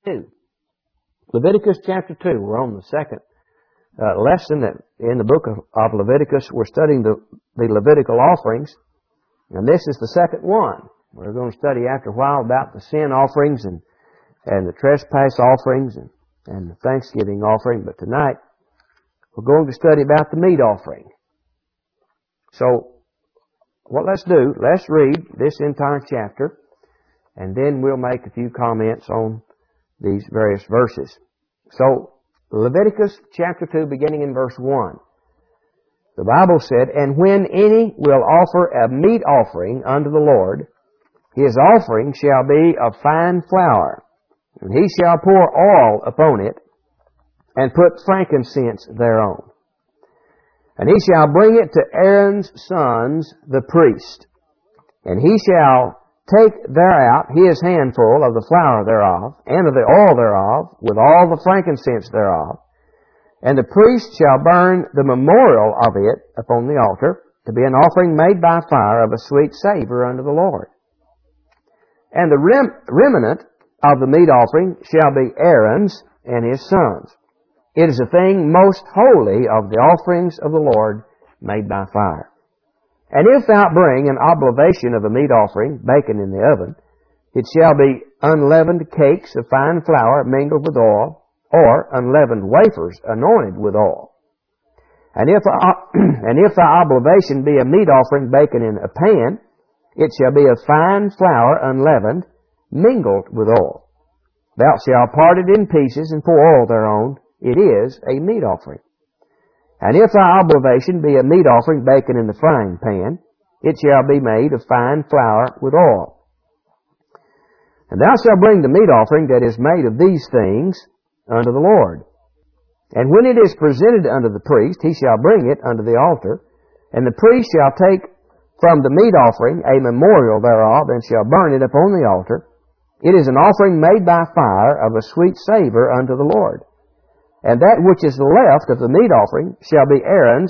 2. Leviticus chapter 2. We're on the second lesson in the book of Leviticus. We're studying the Levitical offerings, and this is the second one. We're going to study after a while about the sin offerings and the trespass offerings and the Thanksgiving offering, but tonight we're going to study about the meat offering. So, what let's do, let's read this entire chapter, and then we'll make a few comments on these various verses. So, Leviticus chapter 2, beginning in verse 1. The Bible said, "And when any will offer a meat offering unto the Lord, his offering shall be of fine flour, and he shall pour oil upon it, and put frankincense thereon. And he shall bring it to Aaron's sons, the priest. And he shall take thereout his handful of the flour thereof, and of the oil thereof, with all the frankincense thereof. And the priest shall burn the memorial of it upon the altar, to be an offering made by fire of a sweet savor unto the Lord. And the remnant of the meat offering shall be Aaron's and his sons. It is a thing most holy of the offerings of the Lord made by fire. And if thou bring an oblation of the meat offering, baken in the oven, it shall be unleavened cakes of fine flour mingled with oil, or unleavened wafers anointed with oil. And if thy oblation be a meat offering baken in a pan, it shall be of fine flour unleavened, mingled with oil. Thou shalt part it in pieces and pour oil thereon. It is a meat offering. And if thy oblation be a meat offering baken in the frying pan, it shall be made of fine flour with oil. And thou shalt bring the meat offering that is made of these things unto the Lord. And when it is presented unto the priest, he shall bring it unto the altar, and the priest shall take from the meat offering a memorial thereof, and shall burn it upon the altar. It is an offering made by fire of a sweet savor unto the Lord. And that which is left of the meat offering shall be Aaron's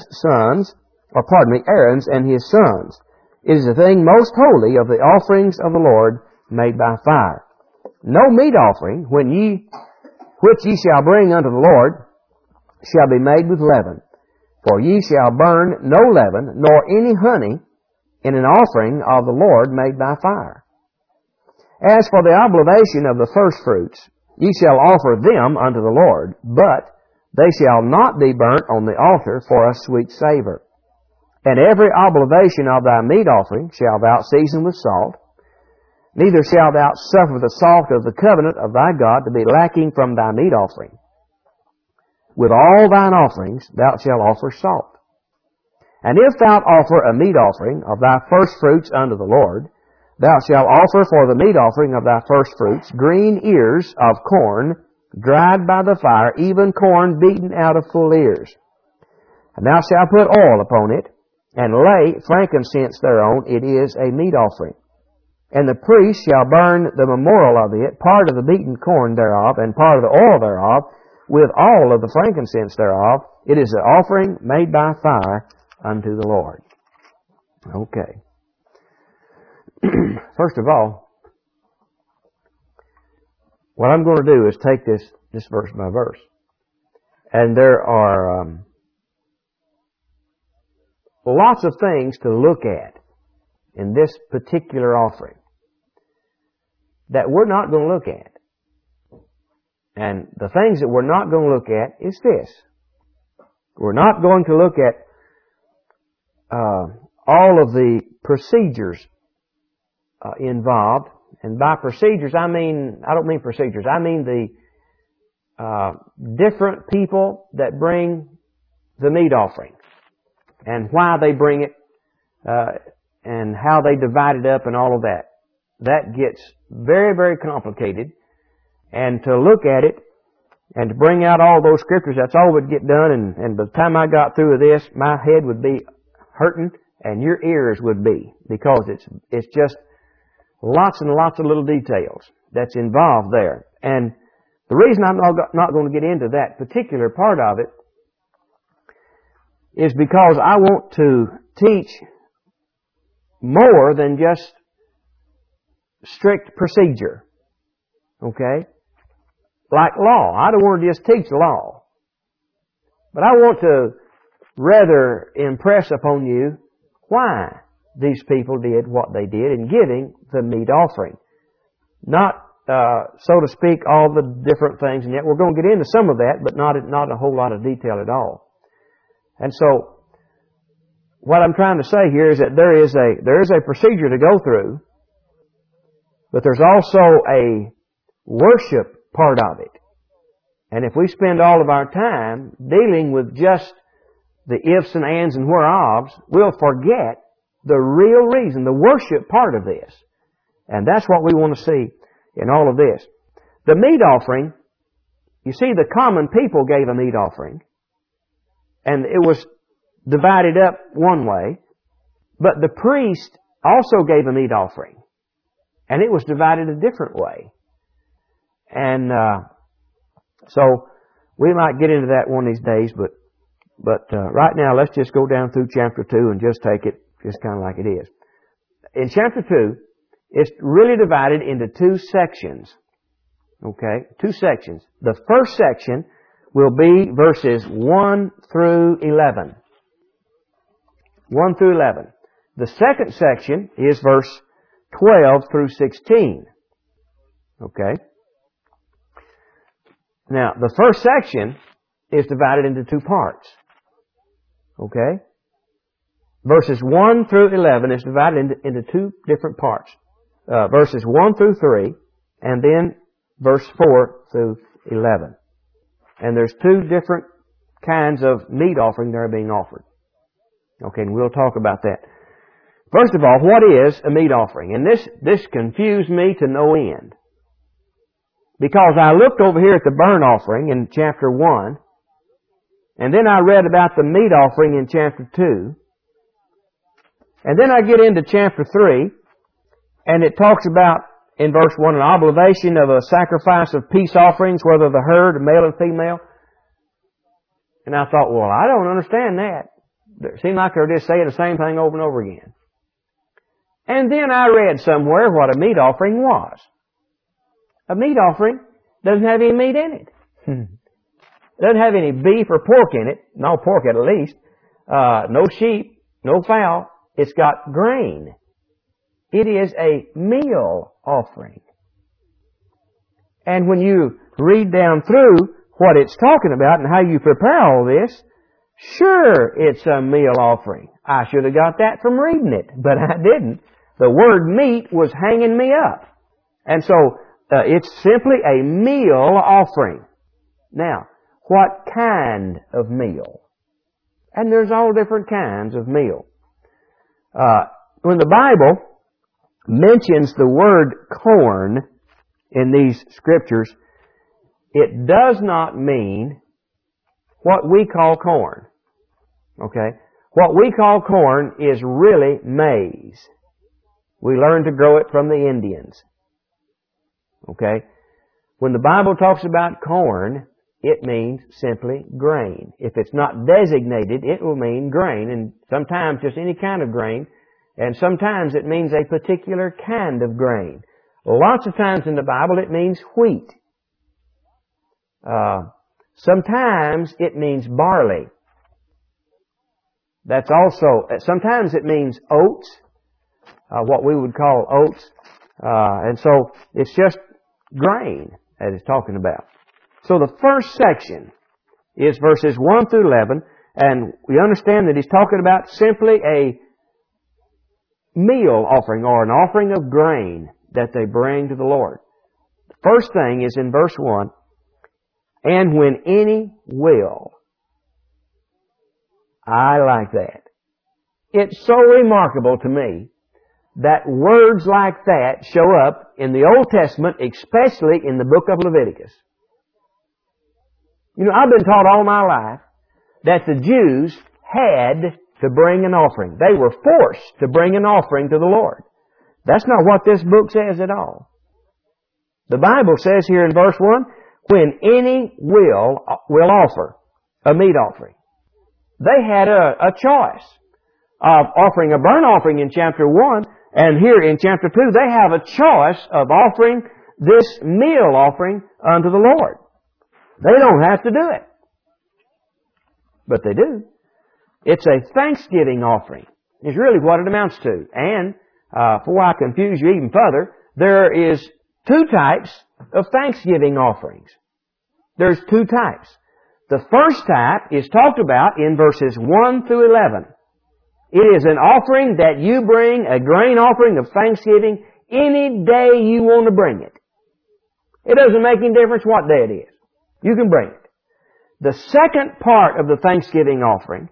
and his sons. It is a thing most holy of the offerings of the Lord made by fire. No meat offering, which ye shall bring unto the Lord, shall be made with leaven. For ye shall burn no leaven, nor any honey, in an offering of the Lord made by fire. As for the oblation of the firstfruits, ye shall offer them unto the Lord, but they shall not be burnt on the altar for a sweet savor. And every oblation of thy meat offering shalt thou season with salt, neither shalt thou suffer the salt of the covenant of thy God to be lacking from thy meat offering. With all thine offerings thou shalt offer salt. And if thou offer a meat offering of thy firstfruits unto the Lord, thou shalt offer for the meat offering of thy firstfruits green ears of corn, dried by the fire, even corn beaten out of full ears. And thou shalt put oil upon it, and lay frankincense thereon. It is a meat offering. And the priest shall burn the memorial of it, part of the beaten corn thereof, and part of the oil thereof, with all of the frankincense thereof. It is an offering made by fire unto the Lord. Okay. First of all, what I'm going to do is take this verse by verse. And there are lots of things to look at in this particular offering that we're not going to look at. And the things that we're not going to look at is this. We're not going to look at all of the procedures involved. And by procedures, I don't mean procedures. I mean the different people that bring the meat offering and why they bring it and how they divide it up and all of that. That gets very, very complicated. And to look at it and to bring out all those scriptures, that's all would get done. And by the time I got through with this, my head would be hurting and your ears would be, because it's just lots and lots of little details that's involved there. And the reason I'm not going to get into that particular part of it is because I want to teach more than just strict procedure. Okay? like law. I don't want to just teach law. But I want to rather impress upon you why these people did what they did in giving the meat offering. Not, so to speak, all the different things, and yet we're going to get into some of that, but not a whole lot of detail at all. And so, what I'm trying to say here is that there is a procedure to go through, but there's also a worship part of it. And if we spend all of our time dealing with just the ifs and ands and whereofs, we'll forget the real reason, the worship part of this. And that's what we want to see in all of this. The meat offering, you see, the common people gave a meat offering, and it was divided up one way, but the priest also gave a meat offering, and it was divided a different way. And so we might get into that one of these days, but right now let's just go down through chapter 2 and just take it just kind of like it is. In chapter 2, it's really divided into two sections. Okay? Two sections. The first section will be verses 1 through 11. 1 through 11. The second section is verse 12 through 16. Okay? Now, the first section is divided into two parts. Okay? Verses 1 through 11 is divided into two different parts. Verses 1 through 3, and then verse 4 through 11. And there's two different kinds of meat offering that are being offered. Okay, and we'll talk about that. First of all, what is a meat offering? And this confused me to no end. Because I looked over here at the burnt offering in chapter 1, and then I read about the meat offering in chapter 2, and then I get into chapter 3, and it talks about, in verse 1, an oblation of a sacrifice of peace offerings, whether the herd, male and female. And I thought, well, I don't understand that. It seemed like they're just saying the same thing over and over again. And then I read somewhere what a meat offering was. A meat offering doesn't have any meat in it. Doesn't have any beef or pork in it. No pork at least. No sheep. No fowl. It's got grain. It is a meal offering. And when you read down through what it's talking about and how you prepare all this, sure, it's a meal offering. I should have got that from reading it, but I didn't. The word meat was hanging me up. And so, it's simply a meal offering. Now, what kind of meal? And there's all different kinds of meal. When the Bible mentions the word corn in these scriptures, it does not mean what we call corn. Okay? What we call corn is really maize. We learned to grow it from the Indians. Okay? When the Bible talks about corn, it means simply grain. If it's not designated, it will mean grain, and sometimes just any kind of grain, and sometimes it means a particular kind of grain. Lots of times in the Bible it means wheat. Sometimes it means barley. That's also, sometimes it means oats, what we would call oats. And so it's just grain that it's talking about. So the first section is verses 1 through 11, and we understand that he's talking about simply a meal offering or an offering of grain that they bring to the Lord. The first thing is in verse 1, and when any will. I like that. It's so remarkable to me that words like that show up in the Old Testament, especially in the book of Leviticus. You know, I've been taught all my life that the Jews had to bring an offering. They were forced to bring an offering to the Lord. That's not what this book says at all. The Bible says here in verse 1, when any will offer a meat offering. They had a choice of offering a burnt offering in chapter 1, and here in chapter 2 they have a choice of offering this meal offering unto the Lord. They don't have to do it. But they do. It's a thanksgiving offering, is really what it amounts to. And, before I confuse you even further, there is two types of thanksgiving offerings. There's two types. The first type is talked about in verses 1 through 11. It is an offering that you bring, a grain offering of thanksgiving, any day you want to bring it. It doesn't make any difference what day it is. You can bring it. The second part of the thanksgiving offering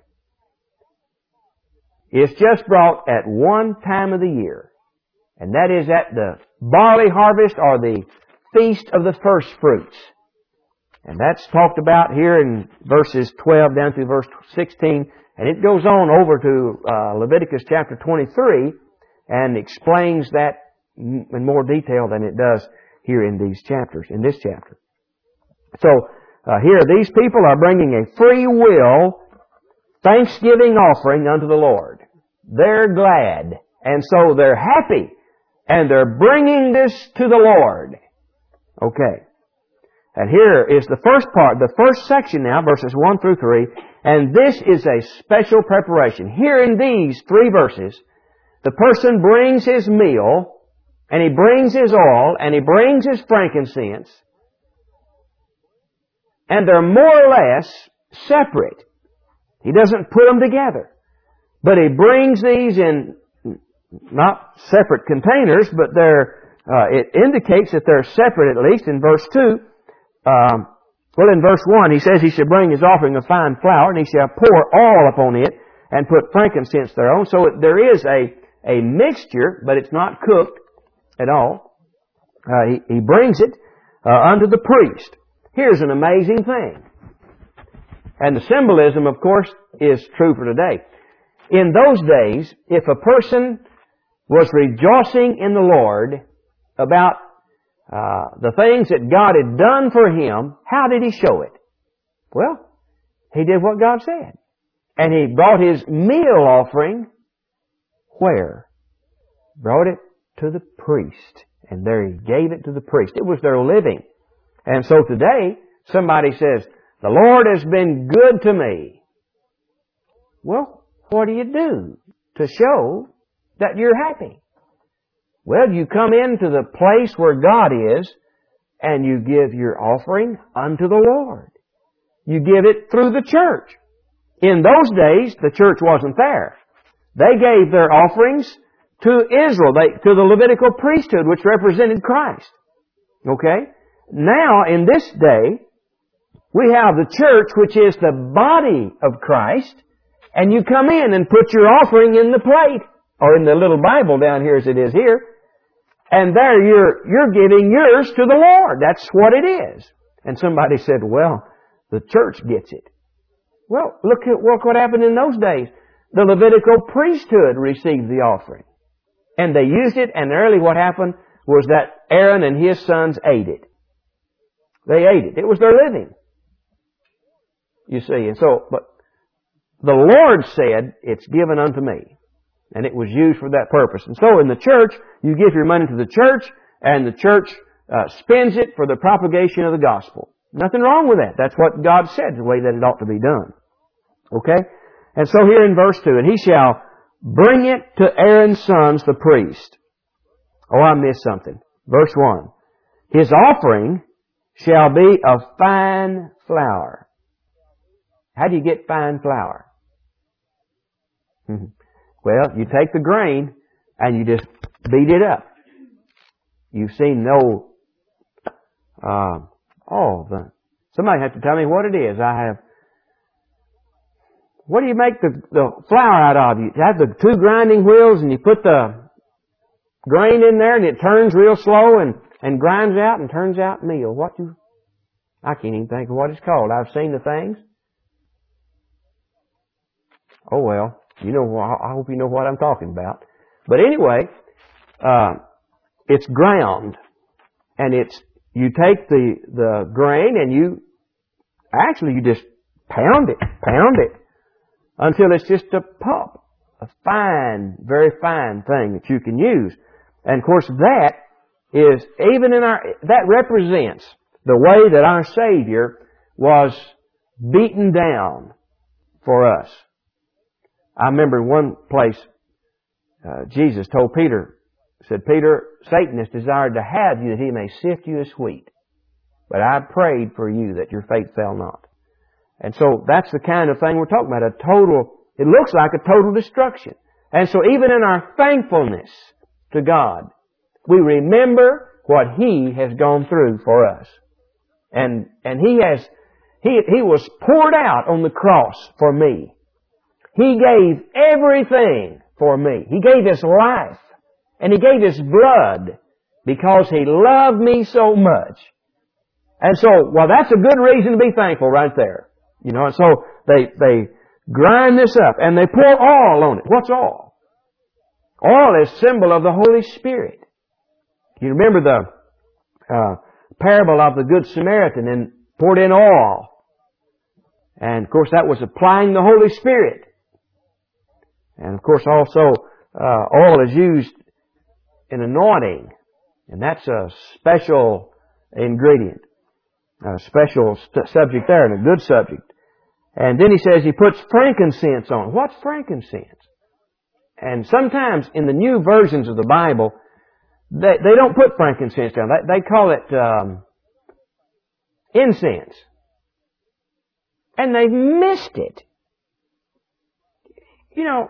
is just brought at one time of the year. And that is at the barley harvest or the feast of the first fruits. And that's talked about here in verses 12 down through verse 16. And it goes on over to Leviticus chapter 23 and explains that in more detail than it does here in these chapters, in this chapter. So, here these people are bringing a free will thanksgiving offering unto the Lord. They're glad, and so they're happy, and they're bringing this to the Lord. Okay. And here is the first part, the first section now, verses 1 through 3, and this is a special preparation. Here in these 3 verses, the person brings his meal, and he brings his oil, and he brings his frankincense, and they're more or less separate. He doesn't put them together. But he brings these in not separate containers, but it indicates that they're separate, at least in verse 2. In verse 1, he says he shall bring his offering of fine flour, and he shall pour oil upon it, and put frankincense thereon. So there is a mixture, but it's not cooked at all. He brings it unto the priest. Here's an amazing thing. And the symbolism, of course, is true for today. In those days, if a person was rejoicing in the Lord about the things that God had done for him, how did he show it? Well, he did what God said. And he brought his meal offering where? Brought it to the priest. And there he gave it to the priest. It was their living. And so today, somebody says, the Lord has been good to me. Well, what do you do to show that you're happy? Well, you come into the place where God is, and you give your offering unto the Lord. You give it through the church. In those days, the church wasn't there. They gave their offerings to Israel, to the Levitical priesthood, which represented Christ. Okay? Now, in this day, we have the church, which is the body of Christ, and you come in and put your offering in the plate, or in the little Bible down here as it is here, and there you're giving yours to the Lord. That's what it is. And somebody said, well, the church gets it. Well, look what happened in those days. The Levitical priesthood received the offering. And they used it, and early what happened was that Aaron and his sons ate it. They ate it. It was their living. You see, and so, but the Lord said, it's given unto me. And it was used for that purpose. And so in the church, you give your money to the church, and the church spends it for the propagation of the gospel. Nothing wrong with that. That's what God said, the way that it ought to be done. Okay? And so here in verse 2, and he shall bring it to Aaron's sons, the priest. Oh, I missed something. Verse 1. His offering shall be of fine flour. How do you get fine flour? Well, you take the grain and you just beat it up. You've seen no, somebody has to tell me what it is. What do you make the flour out of? You have the 2 grinding wheels and you put the grain in there and it turns real slow and grinds out and turns out meal. I can't even think of what it's called. I've seen the things. Oh well, I hope you know what I'm talking about. But anyway, it's ground. And you take the grain and you just pound it until it's just a pulp. A fine, very fine thing that you can use. And of course that is even in that represents the way that our Savior was beaten down for us. I remember in one place, Jesus told Peter, said, Peter, Satan has desired to have you that he may sift you as wheat. But I prayed for you that your faith fail not. And so that's the kind of thing we're talking about. It looks like a total destruction. And so even in our thankfulness to God, we remember what He has gone through for us. And He was poured out on the cross for me. He gave everything for me. He gave His life. And He gave His blood because He loved me so much. And so, well, that's a good reason to be thankful right there. You know, and so they grind this up and they pour oil on it. What's oil? Oil is symbol of the Holy Spirit. You remember the parable of the Good Samaritan and poured in oil. And of course that was applying the Holy Spirit. And of course also oil is used in anointing. And that's a special ingredient. A special subject there and a good subject. And then he says he puts frankincense on. What's frankincense? And sometimes in the new versions of the Bible, they don't put frankincense down. They call it incense. And they've missed it. You know,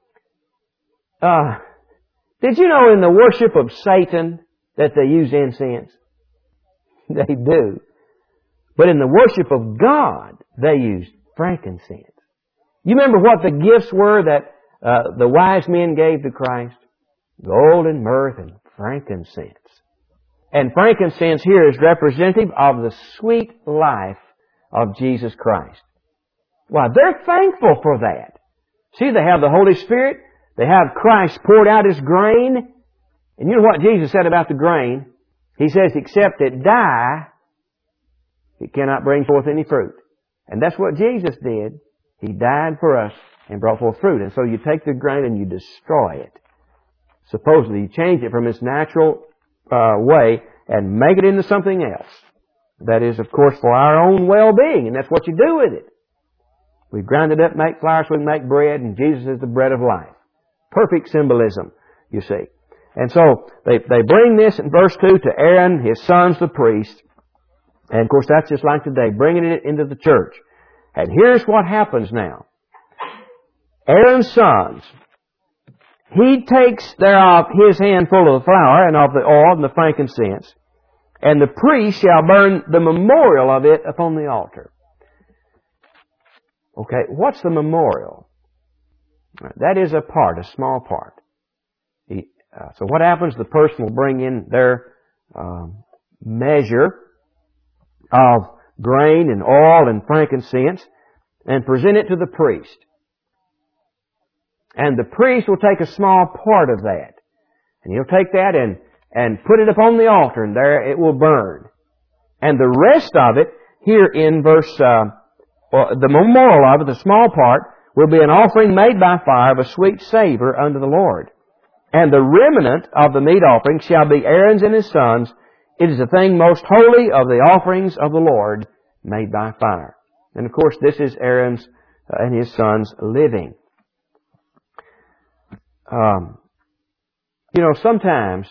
did you know in the worship of Satan that they use incense? They do. But in the worship of God, they use frankincense. You remember what the gifts were that the wise men gave to Christ? Gold and myrrh and frankincense. And frankincense here is representative of the sweet life of Jesus Christ. Why, they're thankful for that. See, they have the Holy Spirit. They have Christ poured out His grain. And you know what Jesus said about the grain? He says, except it die, it cannot bring forth any fruit. And that's what Jesus did. He died for us and brought forth fruit. And so you take the grain and you destroy it. Supposedly you change it from its natural way and make it into something else. That is, of course, for our own well-being. And that's what you do with it. We grind it up, make flour so we can make bread, and Jesus is the bread of life. Perfect symbolism, you see. And so they bring this in verse 2 to Aaron, his sons, the priests. And of course that's just like today, bringing it into the church. And here's what happens now. Aaron's sons, he takes thereof his handful of the flour and of the oil and the frankincense, and the priest shall burn the memorial of it upon the altar. Okay, what's the memorial? That is a part, a small part. So what happens? The person will bring in their measure of grain and oil and frankincense and present it to the priest. And the priest will take a small part of that. And he'll take that and put it upon the altar, and there it will burn. And the rest of it, here in verse, the memorial of it, the small part, will be an offering made by fire of a sweet savor unto the Lord. And the remnant of the meat offering shall be Aaron's and his sons. It is the thing most holy of the offerings of the Lord made by fire. And of course, this is Aaron's and his sons living. You know, sometimes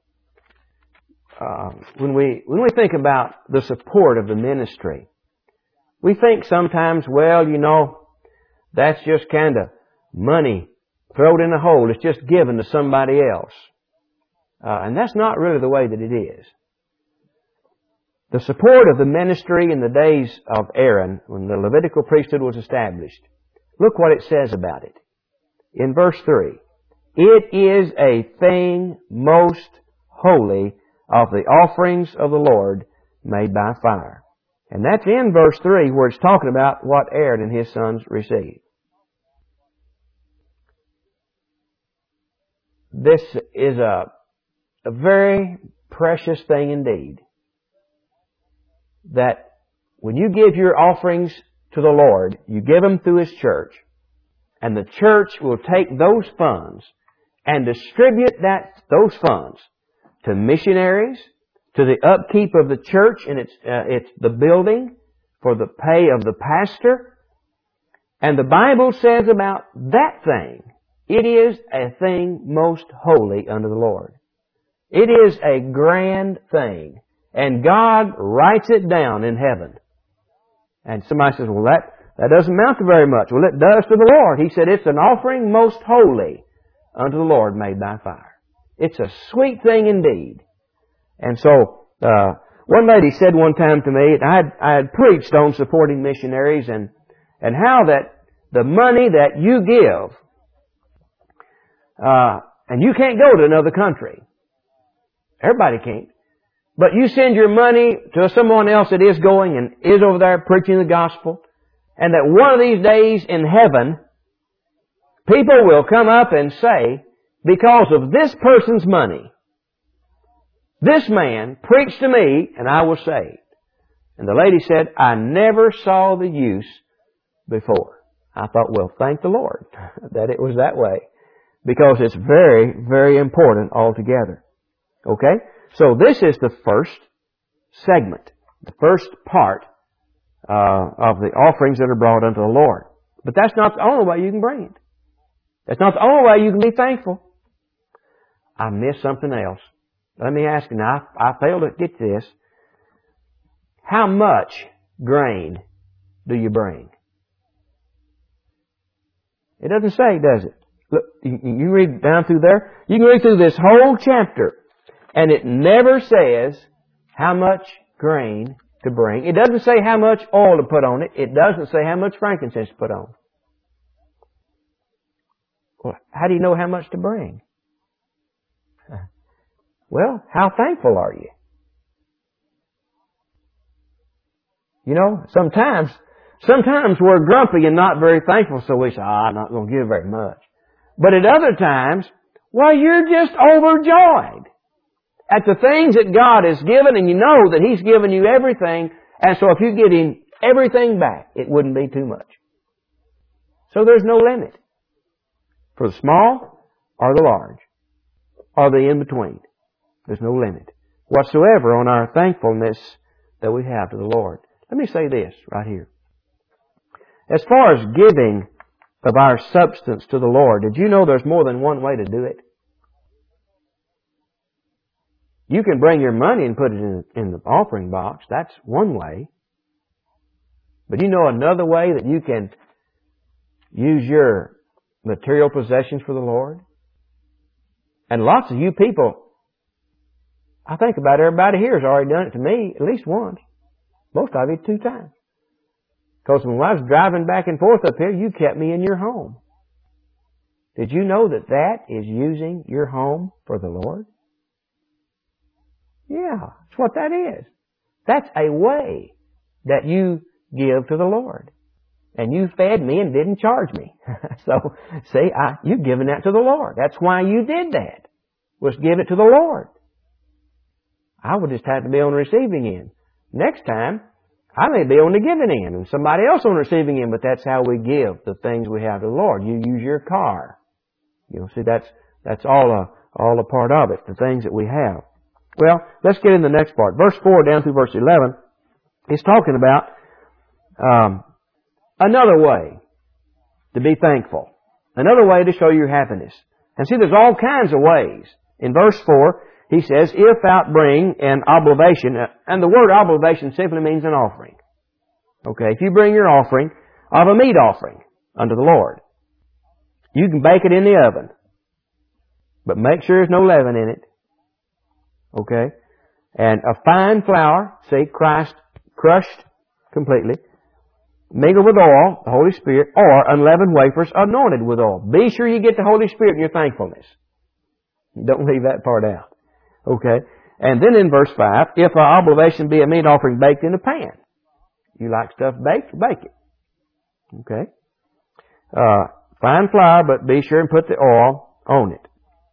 when we think about the support of the ministry, we think sometimes, well, you know, that's just kind of money thrown in a hole. It's just given to somebody else. And that's not really the way that it is. The support of the ministry in the days of Aaron, when the Levitical priesthood was established, look what it says about it. In verse 3, it is a thing most holy of the offerings of the Lord made by fire. And that's in verse 3 where it's talking about what Aaron and his sons received. This is a very precious thing indeed. That when you give your offerings to the Lord, you give them through His church, and the church will take those funds and distribute those funds to missionaries, to the upkeep of the church and its the building, for the pay of the pastor. And the Bible says about that thing, it is a thing most holy unto the Lord. It is a grand thing. And God writes it down in heaven. And somebody says, well, that doesn't amount to very much. Well, it does to the Lord. He said, it's an offering most holy unto the Lord made by fire. It's a sweet thing indeed. And so, one lady said one time to me, I had preached on supporting missionaries and how that the money that you give, and you can't go to another country. Everybody can't. But you send your money to someone else that is going and is over there preaching the gospel, and that one of these days in heaven, people will come up and say, because of this person's money, this man preached to me and I was saved. And the lady said, I never saw the use before. I thought, well, thank the Lord that it was that way. Because it's very, very important altogether. Okay? So this is the first segment, the first part of the offerings that are brought unto the Lord. But that's not the only way you can bring it. That's not the only way you can be thankful. I missed something else. Let me ask you now, I failed to get this. How much grain do you bring? It doesn't say, does it? Look, you read down through there. You can read through this whole chapter, and it never says how much grain to bring. It doesn't say how much oil to put on it. It doesn't say how much frankincense to put on. Well, how do you know how much to bring? Well, how thankful are you? You know, sometimes we're grumpy and not very thankful, so we say, I'm not going to give very much. But at other times, well, you're just overjoyed at the things that God has given, and you know that He's given you everything, and so if you get Him everything back, it wouldn't be too much. So there's no limit for the small or the large or the in-between. There's no limit whatsoever on our thankfulness that we have to the Lord. Let me say this right here. As far as giving of our substance to the Lord, did you know there's more than one way to do it? You can bring your money and put it in the offering box. That's one way. But you know another way that you can use your material possessions for the Lord? And lots of you people, I think about everybody here has already done it to me at least once. Most of you 2 times. Because when I was driving back and forth up here, you kept me in your home. Did you know that that is using your home for the Lord? Yeah, that's what that is. That's a way that you give to the Lord. And you fed me and didn't charge me. So, see, you've given that to the Lord. That's why you did that, was give it to the Lord. I would just have to be on the receiving end. Next time, I may be on the giving end and somebody else on the receiving end, but that's how we give the things we have to the Lord. You use your car. You know, see, that's all a part of it, the things that we have. Well, let's get in the next part. Verse 4 down through verse 11 is talking about another way to be thankful. Another way to show your happiness. And see, there's all kinds of ways. In verse 4, he says, if thou bring an oblation, and the word oblation simply means an offering. Okay, if you bring your offering of a meat offering unto the Lord, you can bake it in the oven. But make sure there's no leaven in it. Okay? And a fine flour, see, Christ crushed completely, mingled with oil, the Holy Spirit, or unleavened wafers anointed with oil. Be sure you get the Holy Spirit in your thankfulness. Don't leave that part out. Okay? And then in verse 5, if an oblation be a meat offering baked in a pan. You like stuff baked? Bake it. Okay? Fine flour, but be sure and put the oil on it.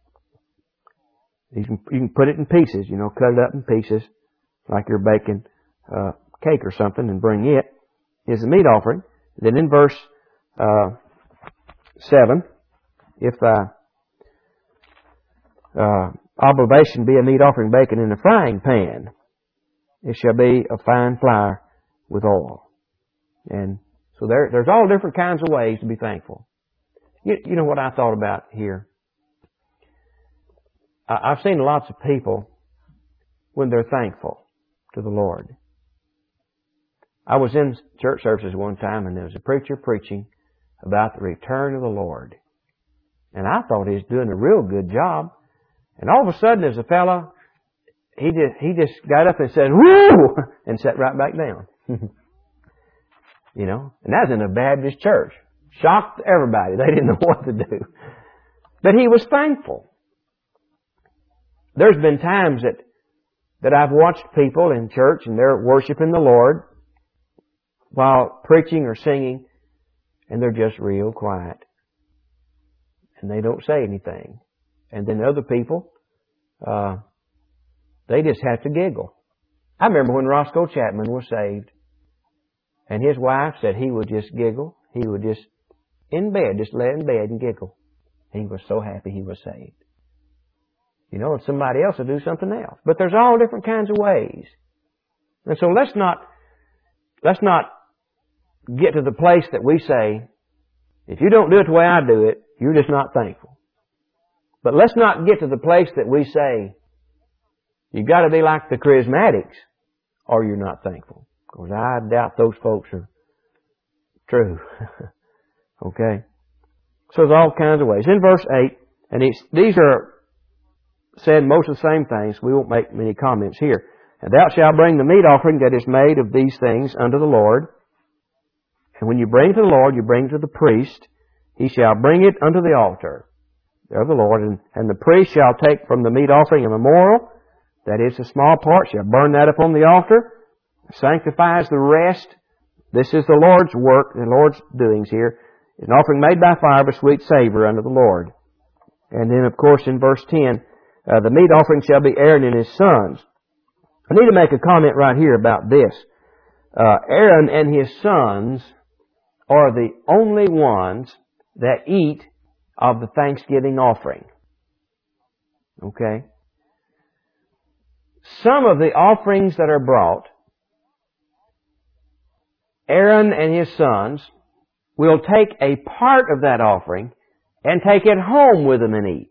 You can put it in pieces, you know, cut it up in pieces, like you're baking cake or something, and bring it as a meat offering. Then in verse 7, if oblation be a meat offering baken in a frying pan. It shall be a fine flour with oil. And so there's all different kinds of ways to be thankful. You know what I thought about here? I've seen lots of people when they're thankful to the Lord. I was in church services one time and there was a preacher preaching about the return of the Lord. And I thought he was doing a real good job. And all of a sudden there's a fellow, he just got up and said, "Woo!" and sat right back down. You know, and that was in a Baptist church. Shocked everybody. They didn't know what to do. But he was thankful. There's been times that I've watched people in church and they're worshiping the Lord while preaching or singing, and they're just real quiet. And they don't say anything. And then other people, they just have to giggle. I remember when Roscoe Chapman was saved, and his wife said he would just giggle. He would just, in bed, just lay in bed and giggle. He was so happy he was saved. You know, and somebody else will do something else. But there's all different kinds of ways. And so let's not get to the place that we say, if you don't do it the way I do it, you're just not thankful. But let's not get to the place that we say, you've got to be like the charismatics or you're not thankful. Because I doubt those folks are true. Okay? So there's all kinds of ways. In verse 8, and these are said most of the same things. We won't make many comments here. And thou shalt bring the meat offering that is made of these things unto the Lord. And when you bring it to the Lord, you bring it to the priest. He shall bring it unto the altar of the Lord. And the priest shall take from the meat offering a memorial, that is a small part, shall burn that upon the altar, sanctifies the rest. This is the Lord's work, the Lord's doings here. An offering made by fire of a sweet savor unto the Lord. And then, of course, in verse 10, the meat offering shall be Aaron and his sons. I need to make a comment right here about this. Aaron and his sons are the only ones that eat of the Thanksgiving offering. Okay? Some of the offerings that are brought, Aaron and his sons will take a part of that offering and take it home with them and eat.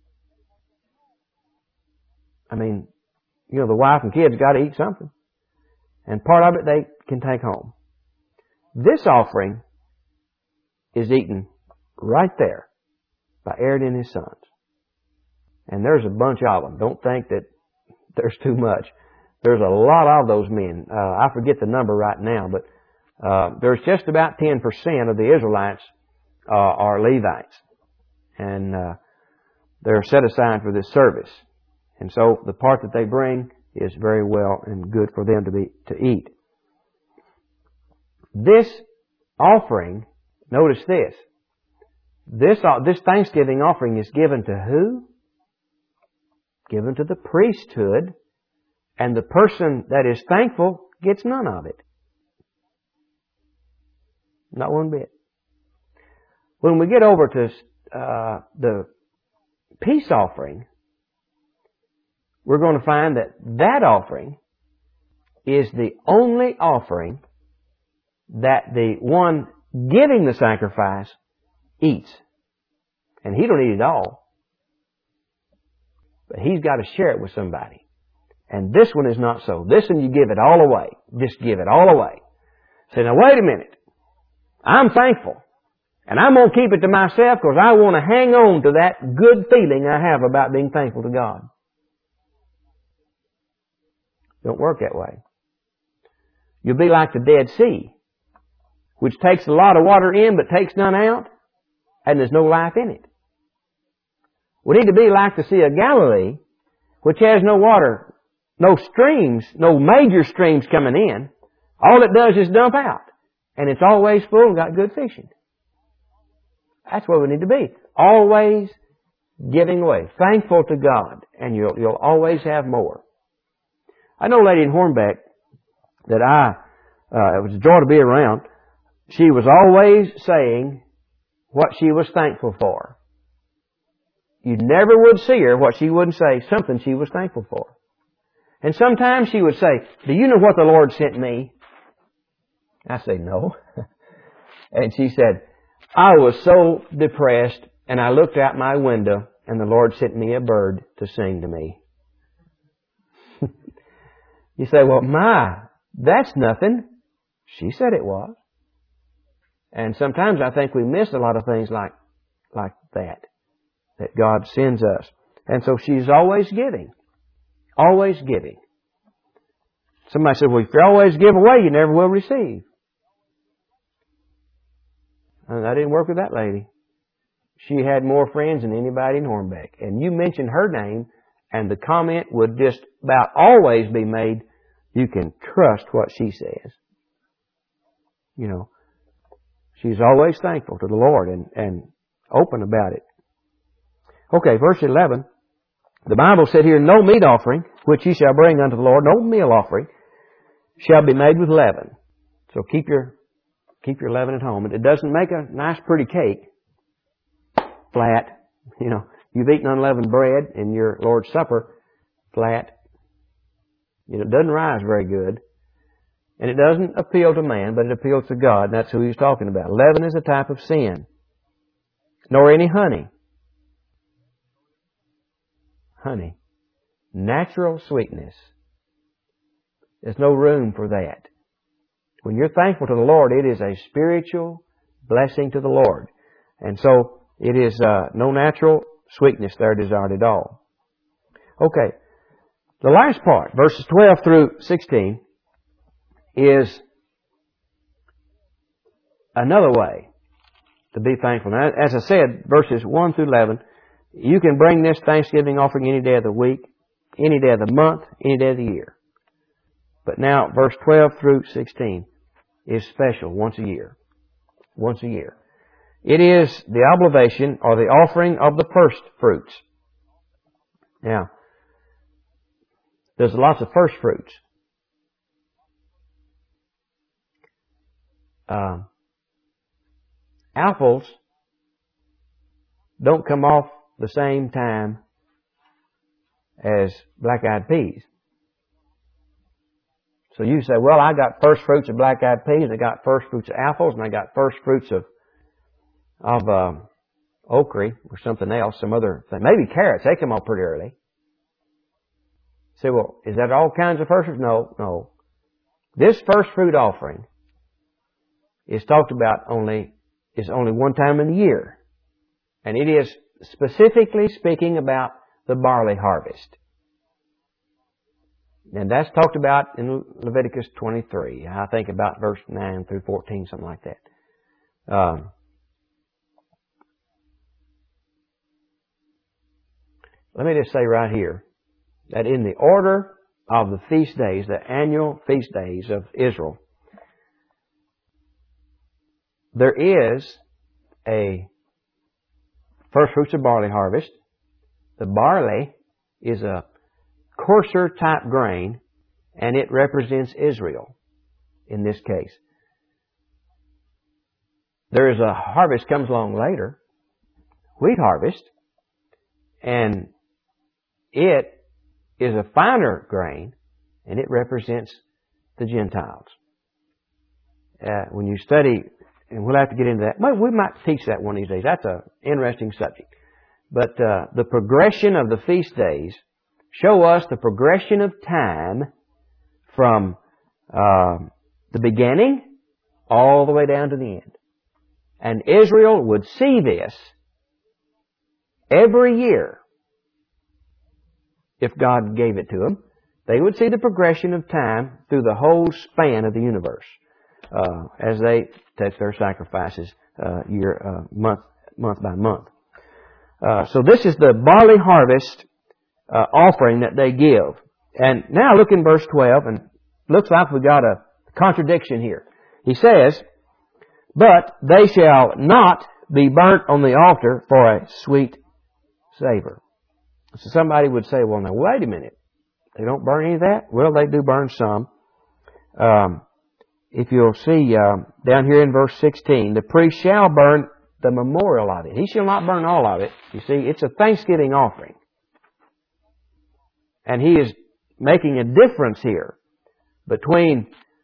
I mean, you know, the wife and kids got to eat something. And part of it they can take home. This offering is eaten right there by Aaron and his sons. And there's a bunch of them. Don't think that there's too much. There's a lot of those men. I forget the number right now, but there's just about 10% of the Israelites are Levites. And they're set aside for this service. And so the part that they bring is very well and good for them to eat. This offering, notice this. This Thanksgiving offering is given to who? Given to the priesthood, and the person that is thankful gets none of it. Not one bit. When we get over to the peace offering, we're going to find that offering is the only offering that the one giving the sacrifice eats. And he don't eat it all. But he's got to share it with somebody. And this one is not so. This one you give it all away. Just give it all away. Say, now wait a minute. I'm thankful. And I'm going to keep it to myself because I want to hang on to that good feeling I have about being thankful to God. Don't work that way. You'll be like the Dead Sea, which takes a lot of water in but takes none out, and there's no life in it. We need to be like the Sea of Galilee, which has no water, no streams, no major streams coming in. All it does is dump out. And it's always full and got good fishing. That's where we need to be. Always giving away. Thankful to God. And you'll always have more. I know a lady in Hornbeck that it was a joy to be around. She was always saying what she was thankful for. you never would see her what she wouldn't say something she was thankful for. And sometimes she would say, do you know what the Lord sent me? I say, no. And she said, I was so depressed and I looked out my window and the Lord sent me a bird to sing to me. You say, well, that's nothing. She said it was. And sometimes I think we miss a lot of things like that God sends us. And so she's always giving. Always giving. Somebody said, well, if you always give away, you never will receive. And that didn't work with that lady. She had more friends than anybody in Hornbeck. And you mentioned her name, and the comment would just about always be made, you can trust what she says. You know, she's always thankful to the Lord and open about it. Okay, verse 11. The Bible said here, no meat offering, which ye shall bring unto the Lord, no meal offering, shall be made with leaven. So keep your leaven at home. It doesn't make a nice pretty cake flat. You know, you've eaten unleavened bread in your Lord's Supper flat. You know, it doesn't rise very good. And it doesn't appeal to man, but it appeals to God. And that's who he's talking about. Leaven is a type of sin. Nor any honey. Honey. Natural sweetness. There's no room for that. When you're thankful to the Lord, it is a spiritual blessing to the Lord. And so it is no natural sweetness there desired at all. Okay. The last part, verses 12 through 16, is another way to be thankful. Now, as I said, verses 1 through 11, you can bring this Thanksgiving offering any day of the week, any day of the month, any day of the year. But now, verse 12 through 16 is special once a year. Once a year. It is the oblation or the offering of the first fruits. Now, there's lots of first fruits. Apples don't come off the same time as black-eyed peas. So you say, well, I got first fruits of black-eyed peas, I got first fruits of apples, and I got first fruits of okra or something else, some other thing. Maybe carrots, they come off pretty early. You say, well, is that all kinds of first fruits? No. This first fruit offering is talked about only one time in the year. And it is specifically speaking about the barley harvest. And that's talked about in Leviticus 23. I think about verse 9 through 14, something like that. Let me just say right here that in the order of the feast days, the annual feast days of Israel, there is a first fruits of barley harvest. The barley is a coarser type grain, and it represents Israel in this case. There is a harvest comes along later, wheat harvest, and it is a finer grain, and it represents the Gentiles. When you study, and we'll have to get into that. We might teach that one of these days. That's an interesting subject. But the progression of the feast days show us the progression of time from the beginning all the way down to the end. And Israel would see this every year if God gave it to them. They would see the progression of time through the whole span of the universe as they take their sacrifices month by month. So this is the barley harvest offering that they give. And now look in verse 12, and looks like we got a contradiction here. He says, but they shall not be burnt on the altar for a sweet savor. So somebody would say, well, now wait a minute. They don't burn any of that? Well, they do burn some. If you'll see down here in verse 16, the priest shall burn the memorial of it. He shall not burn all of it. You see, it's a thanksgiving offering. And He is making a difference here between,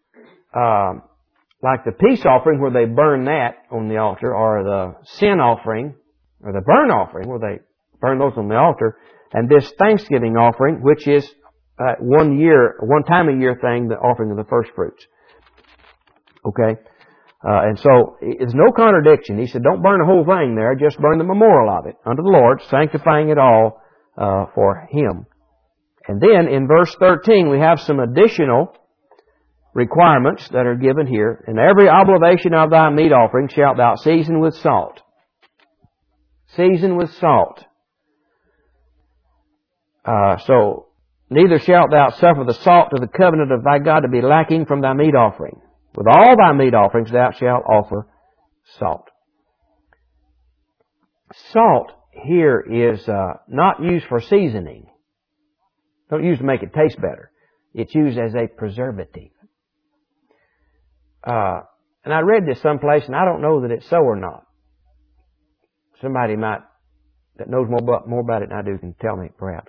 like the peace offering where they burn that on the altar, or the sin offering, or the burnt offering where they burn those on the altar, and this thanksgiving offering, which is one time a year thing, the offering of the first fruits. Okay? And so, it's no contradiction. He said, don't burn the whole thing there, just burn the memorial of it unto the Lord, sanctifying it all for Him. And then, in verse 13, we have some additional requirements that are given here. In every oblation of thy meat offering shalt thou season with salt. Season with salt. So, neither shalt thou suffer the salt of the covenant of thy God to be lacking from thy meat offering. With all thy meat offerings thou shalt offer salt. Salt here is not used for seasoning. Don't use to make it taste better. It's used as a preservative. And I read this someplace, and I don't know that it's so or not. Somebody that knows more about it than I do can tell me, perhaps.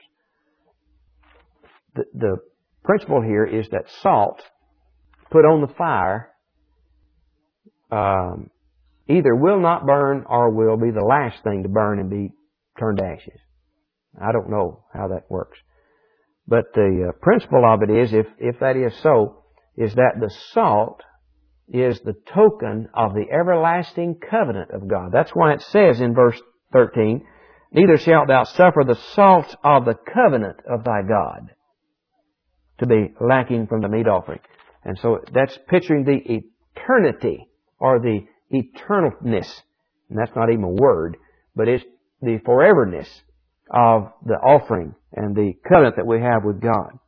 The principle here is that salt put on the fire either will not burn or will be the last thing to burn and be turned to ashes. I don't know how that works. But the principle of it is, if that is so, is that the salt is the token of the everlasting covenant of God. That's why it says in verse 13, neither shalt thou suffer the salt of the covenant of thy God to be lacking from the meat offering. And so that's picturing the eternity or the eternalness. And that's not even a word, but it's the foreverness of the offering and the covenant that we have with God.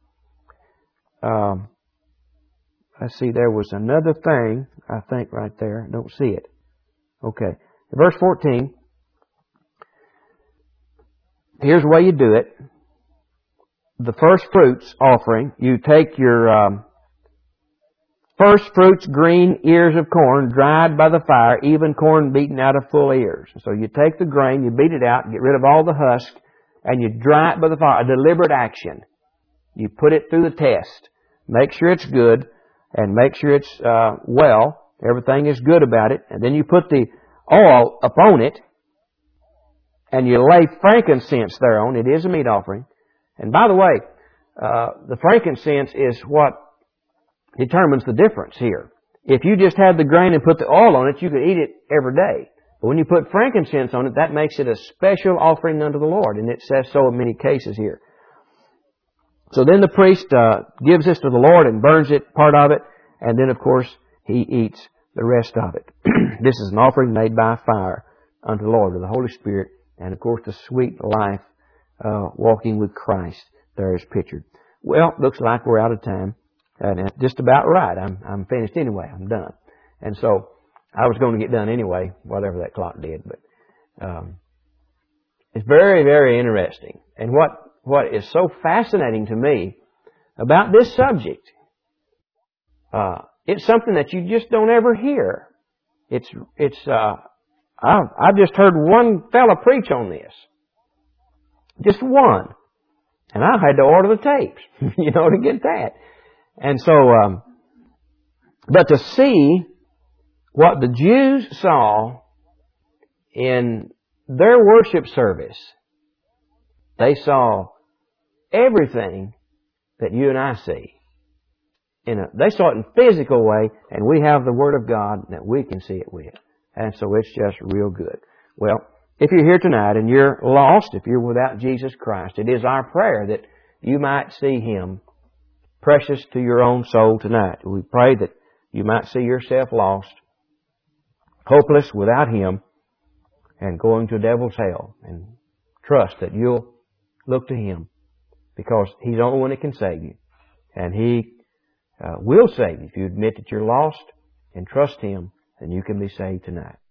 Let's see, there was another thing, I think, right there. I don't see it. Okay. Verse 14. Here's the way you do it. The first fruits offering, you take your first fruits green ears of corn, dried by the fire, even corn beaten out of full ears. So you take the grain, you beat it out, get rid of all the husk, and you dry it by the fire. A deliberate action. You put it through the test. Make sure it's good, and make sure it's everything is good about it. And then you put the oil upon it, and you lay frankincense thereon. It is a meat offering. And by the way, the frankincense is what determines the difference here. If you just had the grain and put the oil on it, you could eat it every day. But when you put frankincense on it, that makes it a special offering unto the Lord. And it says so in many cases here. So then the priest gives this to the Lord and burns it, part of it. And then, of course, he eats the rest of it. This is an offering made by fire unto the Lord, with the Holy Spirit. And, of course, the sweet life walking with Christ there is pictured. Well, looks like we're out of time. And just about right. I'm finished anyway. I'm done. And so I was going to get done anyway, whatever that clock did. But it's very, very interesting. And what is so fascinating to me about this subject, it's something that you just don't ever hear. I've just heard one fella preach on this. Just one. And I had to order the tapes, to get that. And so, but to see what the Jews saw in their worship service, they saw everything that you and I see. They saw it in a physical way, and we have the Word of God that we can see it with. And so it's just real good. Well, if you're here tonight and you're lost, if you're without Jesus Christ, it is our prayer that you might see Him precious to your own soul tonight. We pray that you might see yourself lost, hopeless without Him, and going to devil's hell. And trust that you'll look to Him, because He's the only one that can save you. And He will save you. If you admit that you're lost and trust Him, then you can be saved tonight.